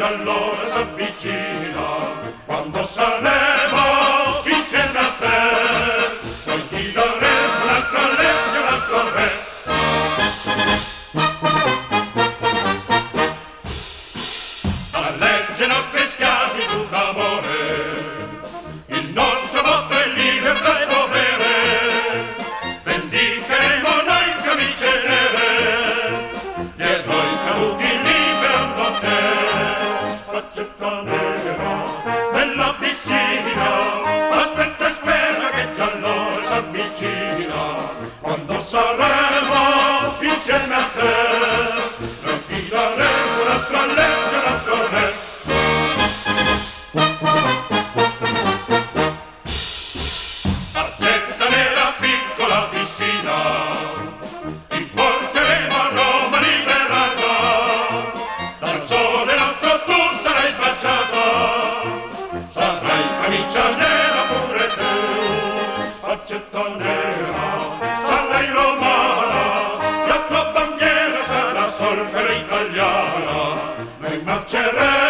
allora s'avvicina, quando saremo insieme a te, noi ti daremo un'altra legge, un altro re. La legge nostri schiavi d'amore, il nostro voto è libertà e dovere, vendicheremo noi camicie nere, gli eroi caduti liberando te. Faccetta nera nella piscina, aspetta e spera che già l'ora s'avvicina, quando saremo insieme a te, noi ti daremo un'altra legge, un altro re. Faccetta nera piccola piscina, ti porteremo a Roma liberata, dal sole nostro tu sarai baciata, sarai camicia nera pure tu. Faccetta nera, sarai romana, la tua bandiera sarà sol per italiana, noi marceremo